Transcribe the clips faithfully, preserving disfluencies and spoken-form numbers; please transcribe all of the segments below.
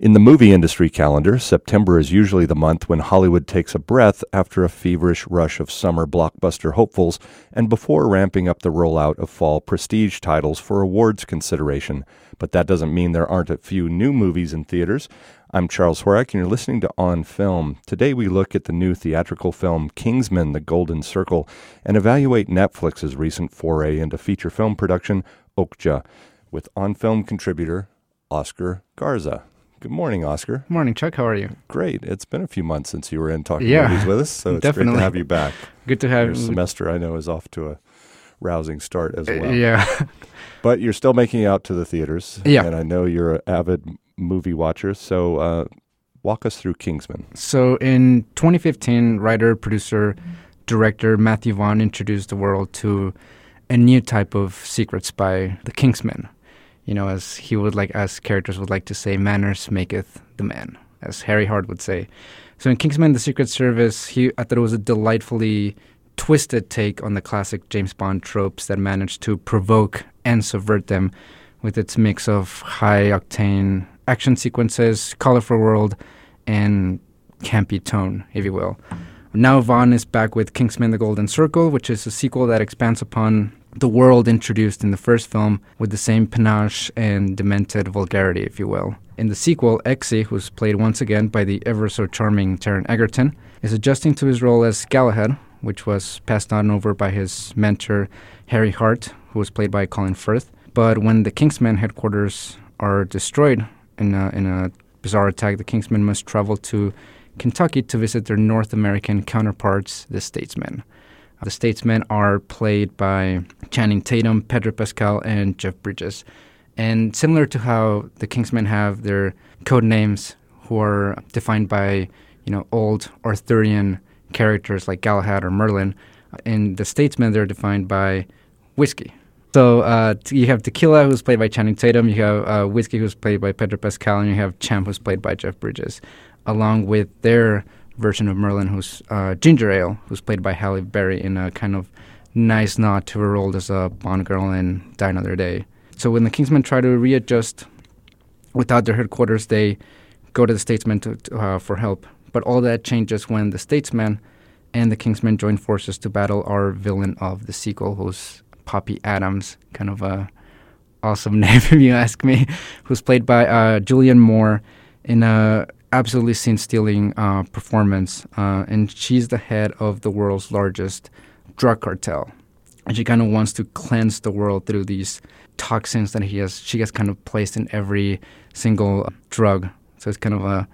In the movie industry calendar, September is usually the month when Hollywood takes a breath after a feverish rush of summer blockbuster hopefuls and before ramping up the rollout of fall prestige titles for awards consideration. But that doesn't mean there aren't a few new movies in theaters. I'm Charles Horak, and you're listening to On Film. Today we look at the new theatrical film Kingsman: The Golden Circle and evaluate Netflix's recent foray into feature film production, Okja, with On Film contributor Oscar Garza. Good morning, Oscar. Morning, Chuck. How are you? Great. It's been a few months since you were in talking yeah, movies with us, so it's definitely. great to have you back. Good to have you. Your semester, I know, is off to a rousing start as well. Uh, yeah. But you're still making it out to the theaters. Yeah. And I know you're an avid movie watcher, so uh, walk us through Kingsman. So in twenty fifteen, writer, producer, director Matthew Vaughn introduced the world to a new type of secret spy, the Kingsman. You know, as he would like, as characters would like to say, manners maketh the man, as Harry Hart would say. So in Kingsman: The Secret Service, he I thought it was a delightfully twisted take on the classic James Bond tropes that managed to provoke and subvert them with its mix of high-octane action sequences, colorful world, and campy tone, if you will. Now Vaughn is back with Kingsman: The Golden Circle, which is a sequel that expands upon the world introduced in the first film with the same panache and demented vulgarity, if you will. In the sequel, Exy, who's played once again by the ever-so-charming Taron Egerton, is adjusting to his role as Galahad, which was passed on over by his mentor, Harry Hart, who was played by Colin Firth. But when the Kingsman headquarters are destroyed in a, in a bizarre attack, the Kingsmen must travel to Kentucky to visit their North American counterparts, the Statesmen. The Statesmen are played by Channing Tatum, Pedro Pascal, and Jeff Bridges. And similar to how the Kingsmen have their code names who are defined by, you know, old Arthurian characters like Galahad or Merlin, in the Statesmen they're defined by whiskey. So uh, you have Tequila, who's played by Channing Tatum, you have uh, Whiskey, who's played by Pedro Pascal, and you have Champ, who's played by Jeff Bridges, along with their version of Merlin, who's uh, Ginger Ale, who's played by Halle Berry in a kind of nice nod to her role as a Bond girl in Die Another Day. So when the Kingsmen try to readjust without their headquarters, they go to the Statesmen to, to, uh, for help. But all that changes when the Statesmen and the Kingsmen join forces to battle our villain of the sequel, who's Poppy Adams, kind of a awesome name if you ask me, who's played by uh, Julianne Moore in a absolutely scene-stealing uh, performance, uh, and she's the head of the world's largest drug cartel. And she kind of wants to cleanse the world through these toxins that he has. She has kind of placed in every single drug. So it's kind of a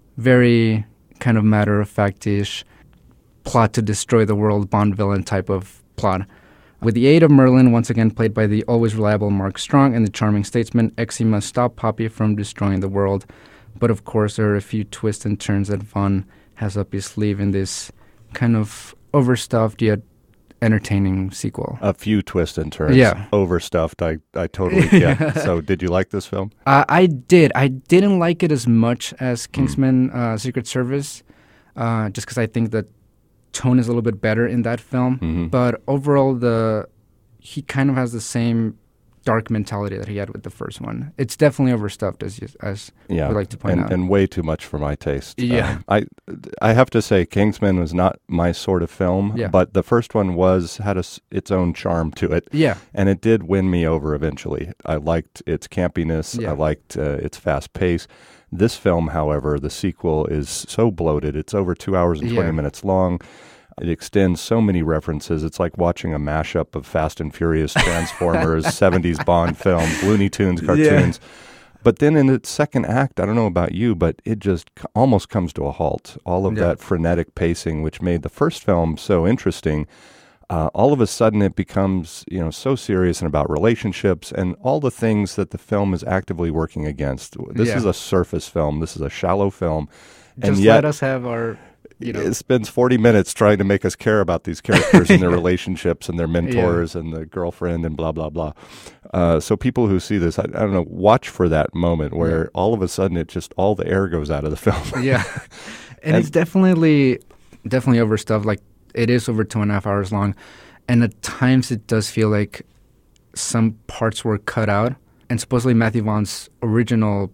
very kind of matter-of-fact-ish plot to destroy the world, Bond villain type of plot. With the aid of Merlin, once again played by the always reliable Mark Strong, and the charming statesman, Exy must stop Poppy from destroying the world. But of course, there are a few twists and turns that Vaughn has up his sleeve in this kind of overstuffed yet entertaining sequel. A few twists and turns. Yeah. Overstuffed, I, I totally get. So did you like this film? Uh, I did. I didn't like it as much as Kingsman: mm. uh, Secret Service, uh, just because I think the tone is a little bit better in that film. Mm-hmm. But overall, the he kind of has the same dark mentality that he had with the first one. It's definitely overstuffed, as you, as yeah, we like to point and, out. and way too much for my taste. Yeah. Um, I I have to say, Kingsman was not my sort of film, yeah. but the first one was had a, its own charm to it. Yeah. And it did win me over eventually. I liked its campiness. Yeah. I liked uh, its fast pace. This film, however, the sequel is so bloated. It's over two hours and twenty yeah. minutes long. It extends so many references. It's like watching a mashup of Fast and Furious, Transformers, seventies Bond films, Looney Tunes cartoons. Yeah. But then in its second act, I don't know about you, but it just c- almost comes to a halt. All of yeah. that frenetic pacing, which made the first film so interesting, uh, all of a sudden it becomes, you know, so serious and about relationships and all the things that the film is actively working against. This yeah. is a surface film. This is a shallow film. Just and yet, let us have our... You know. It spends forty minutes trying to make us care about these characters and their relationships and their mentors yeah. and the girlfriend and blah, blah, blah. Uh, so people who see this, I, I don't know, watch for that moment where yeah. all of a sudden it just, all the air goes out of the film. yeah. And, and it's definitely, definitely overstuffed. Like, it is over two and a half hours long. And at times it does feel like some parts were cut out. And supposedly Matthew Vaughn's original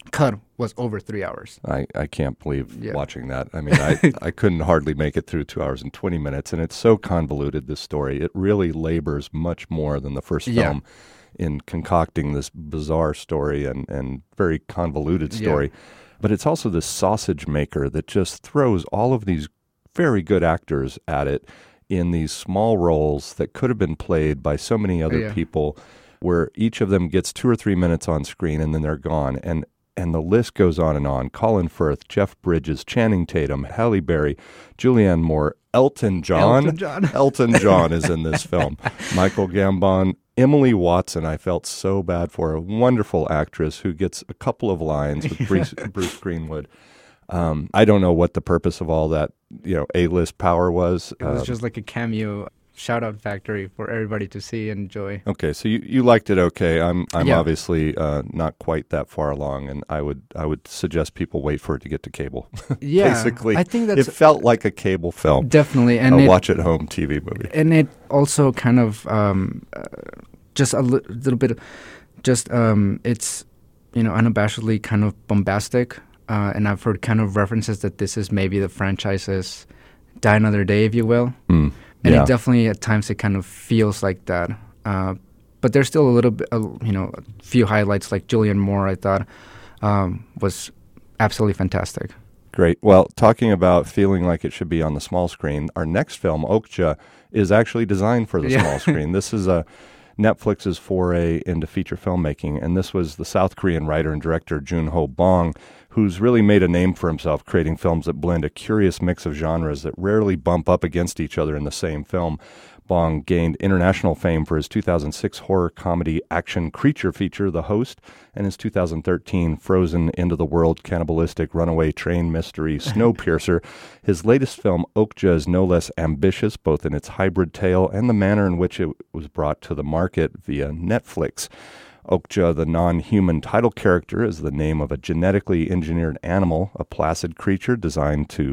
cut was over three hours. I, I can't believe Yeah. watching that. I mean, I, I couldn't hardly make it through two hours and twenty minutes, and it's so convoluted, this story. It really labors much more than the first Yeah. film in concocting this bizarre story and, and very convoluted story. Yeah. But it's also this sausage maker that just throws all of these very good actors at it in these small roles that could have been played by so many other Yeah. people, where each of them gets two or three minutes on screen and then they're gone. And and the list goes on and on. Colin Firth, Jeff Bridges, Channing Tatum, Halle Berry, Julianne Moore, Elton John. Elton John. Elton John is in this film. Michael Gambon, Emily Watson, I felt so bad for, a wonderful actress who gets a couple of lines with Bruce, Bruce Greenwood. Um, I don't know what the purpose of all that, you know, A-list power was. It was Uh, just like a cameo shout-out factory for everybody to see and enjoy. Okay, so you, you liked it. Okay, I'm I'm Yeah. obviously uh, not quite that far along, and I would I would suggest people wait for it to get to cable. Yeah, Basically, I think that's it felt like a cable film, definitely, and a it, watch-at-home T V movie. and it also kind of um, uh, just a li- little bit, just um, it's you know unabashedly kind of bombastic, uh, and I've heard kind of references that this is maybe the franchise's Die Another Day, if you will. Mm, And yeah. it definitely, at times, it kind of feels like that. Uh, but there's still a little bit, uh, you know, a few highlights, like Julianne Moore, I thought, um, was absolutely fantastic. Great. Well, talking about feeling like it should be on the small screen, our next film, Okja, is actually designed for the Yeah. small screen. This is a Netflix's foray into feature filmmaking, and this was the South Korean writer and director Joon-ho Bong, who's really made a name for himself creating films that blend a curious mix of genres that rarely bump up against each other in the same film. Bong gained international fame for his two thousand six horror comedy action creature feature, The Host, and his two thousand thirteen Frozen Into the World cannibalistic runaway train mystery, Snowpiercer. His latest film, Okja, is no less ambitious, both in its hybrid tale and the manner in which it was brought to the market via Netflix. Okja, the non-human title character, is the name of a genetically engineered animal, a placid creature designed to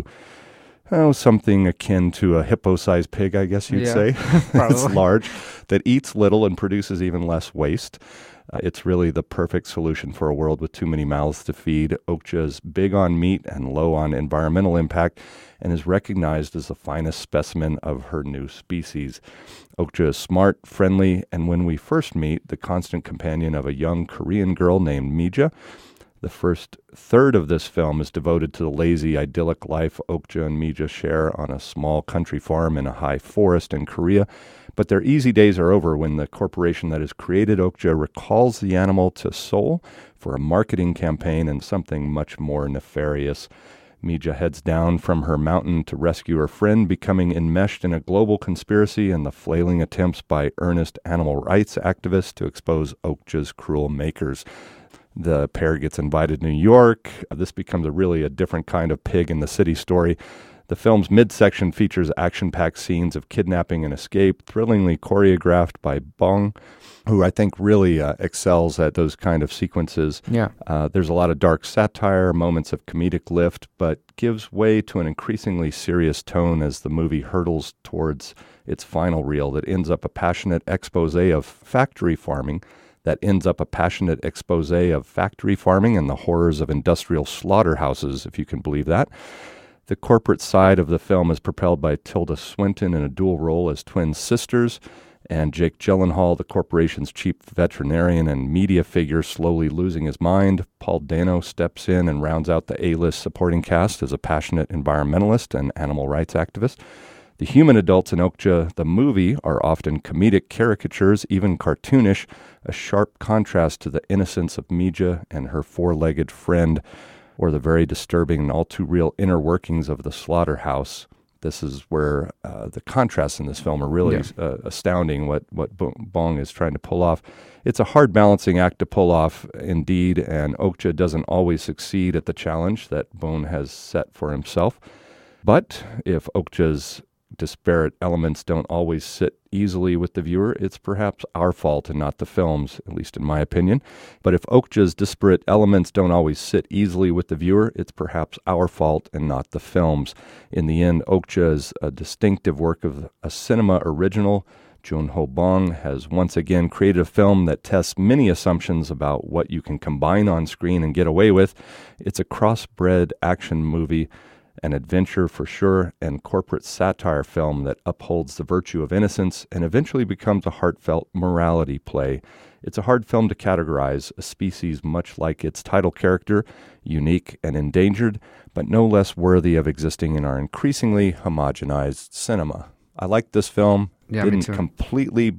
Oh, something akin to a hippo-sized pig, I guess you'd Yeah, say. It's probably. large, that eats little and produces even less waste. Uh, it's really the perfect solution for a world with too many mouths to feed. Okja is big on meat and low on environmental impact and is recognized as the finest specimen of her new species. Okja is smart, friendly, and when we first meet, the constant companion of a young Korean girl named Mija. The first third of this film is devoted to the lazy, idyllic life Okja and Mija share on a small country farm in a high forest in Korea. But their easy days are over when the corporation that has created Okja recalls the animal to Seoul for a marketing campaign and something much more nefarious. Mija heads down from her mountain to rescue her friend, becoming enmeshed in a global conspiracy and the flailing attempts by earnest animal rights activists to expose Okja's cruel makers. The pair gets invited to New York. This becomes a really a different kind of pig in the city story. The film's midsection features action-packed scenes of kidnapping and escape, thrillingly choreographed by Bong, who I think really uh, excels at those kind of sequences. Yeah. Uh, there's a lot of dark satire, moments of comedic lift, but gives way to an increasingly serious tone as the movie hurtles towards its final reel that ends up a passionate expose of factory farming that ends up a passionate expose of factory farming and the horrors of industrial slaughterhouses, if you can believe that. The corporate side of the film is propelled by Tilda Swinton in a dual role as twin sisters, and Jake Gyllenhaal, the corporation's chief veterinarian and media figure, slowly losing his mind. Paul Dano steps in and rounds out the A-list supporting cast as a passionate environmentalist and animal rights activist. The human adults in Okja, the movie, are often comedic caricatures, even cartoonish, a sharp contrast to the innocence of Mija and her four-legged friend, or the very disturbing and all too real inner workings of the slaughterhouse. This is where uh, the contrasts in this film are really Yeah. uh, astounding, what, what Bong is trying to pull off. It's a hard balancing act to pull off, indeed, and Okja doesn't always succeed at the challenge that Bong has set for himself. But if Okja's disparate elements don't always sit easily with the viewer, it's perhaps our fault and not the film's, at least in my opinion. But if Okja's disparate elements don't always sit easily with the viewer, it's perhaps our fault and not the film's. In the end, Okja is a distinctive work of a cinema original, Joon-ho Bong has once again created a film that tests many assumptions about what you can combine on screen and get away with. It's a crossbred action movie, an adventure for sure, and corporate satire film that upholds the virtue of innocence and eventually becomes a heartfelt morality play. It's a hard film to categorize, a species much like its title character, unique and endangered, but no less worthy of existing in our increasingly homogenized cinema. I liked this film. Yeah, me Didn't too. completely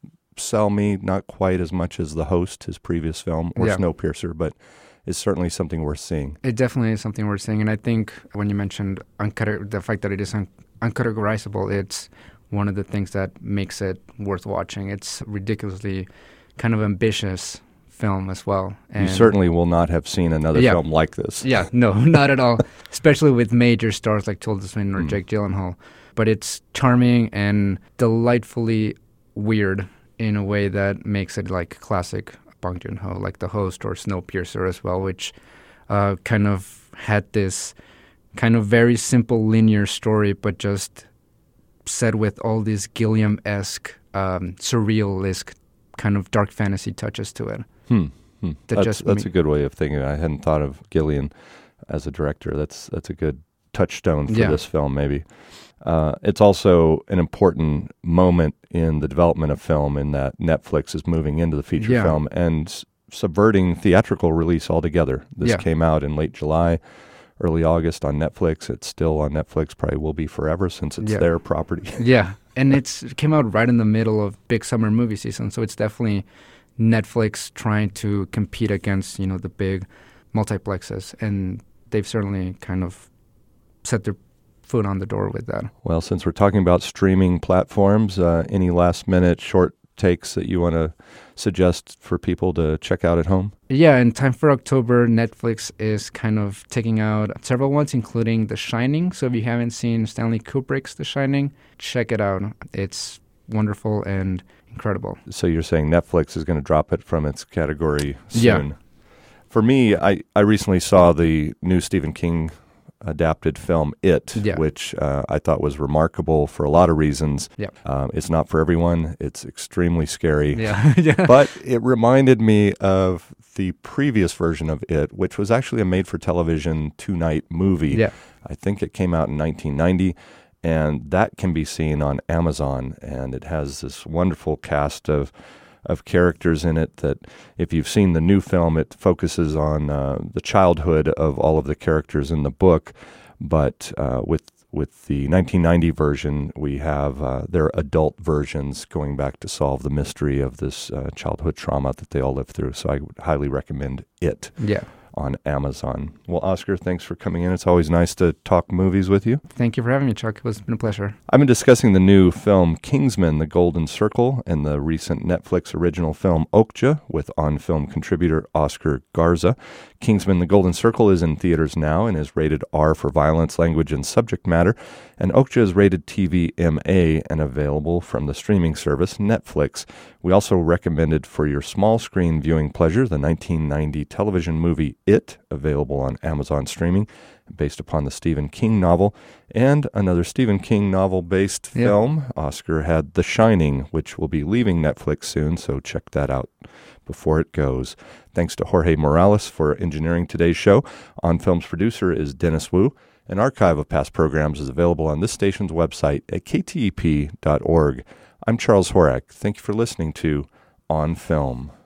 sell me, not quite as much as The Host, his previous film, or Yeah. Snowpiercer, but it's certainly something worth seeing. It definitely is something worth seeing. And I think when you mentioned uncate- the fact that it is un- uncategorizable, it's one of the things that makes it worth watching. It's ridiculously kind of ambitious film as well. And You certainly will not have seen another Yeah. film like this. Yeah, no, not at all. Especially with major stars like Tilda Swinton or Mm. Jake Gyllenhaal. But it's charming and delightfully weird in a way that makes it like classic Bong Joon-ho, like The Host or Snowpiercer as well, which uh, kind of had this kind of very simple linear story, but just said with all these Gilliam-esque, um, surrealist kind of dark fantasy touches to it. Hmm. Hmm. That That's, just that's me- a good way of thinking. I hadn't thought of Gillian as a director. That's that's a good touchstone for Yeah. this film, maybe. Uh, it's also an important moment in the development of film in that Netflix is moving into the feature Yeah. film and s- subverting theatrical release altogether. This Yeah. came out in late July, early August on Netflix. It's still on Netflix, probably will be forever since it's Yeah. their property. Yeah, and it's it came out right in the middle of big summer movie season, so it's definitely Netflix trying to compete against, you know, the big multiplexes, and they've certainly kind of set their foot on the door with that. Well, since we're talking about streaming platforms, uh, any last-minute short takes that you want to suggest for people to check out at home? Yeah, in time for October, Netflix is kind of taking out several ones, including The Shining. So if you haven't seen Stanley Kubrick's The Shining, check it out. It's wonderful and incredible. So you're saying Netflix is going to drop it from its category soon? Yeah. For me, I, I recently saw the new Stephen King adapted film It, Yeah. which uh, I thought was remarkable for a lot of reasons. Yeah. Um, it's not for everyone. It's extremely scary. Yeah, yeah. But it reminded me of the previous version of It, which was actually a made-for-television two-night movie. Yeah. I think it came out in nineteen ninety, and that can be seen on Amazon, and it has this wonderful cast of of characters in it that if you've seen the new film, it focuses on uh, the childhood of all of the characters in the book, but uh, with with the nineteen ninety version, we have uh, their adult versions going back to solve the mystery of this uh, childhood trauma that they all lived through. So I would highly recommend It Yeah. on Amazon. Well, Oscar, thanks for coming in. It's always nice to talk movies with you. Thank you for having me, Chuck. It was been a pleasure. I've been discussing the new film Kingsman: The Golden Circle and the recent Netflix original film Okja with on-film contributor Oscar Garza. Kingsman: The Golden Circle is in theaters now and is rated R for violence, language, and subject matter, and Okja is rated T V M A and available from the streaming service Netflix. We also recommended for your small screen viewing pleasure the nineteen ninety television movie It, available on Amazon streaming, based upon the Stephen King novel, and another Stephen King novel-based Yeah. film. Oscar had The Shining, which will be leaving Netflix soon, so check that out before it goes. Thanks to Jorge Morales for engineering today's show. On Film's producer is Dennis Wu. An archive of past programs is available on this station's website at k t e p dot org. I'm Charles Horak. Thank you for listening to On Film.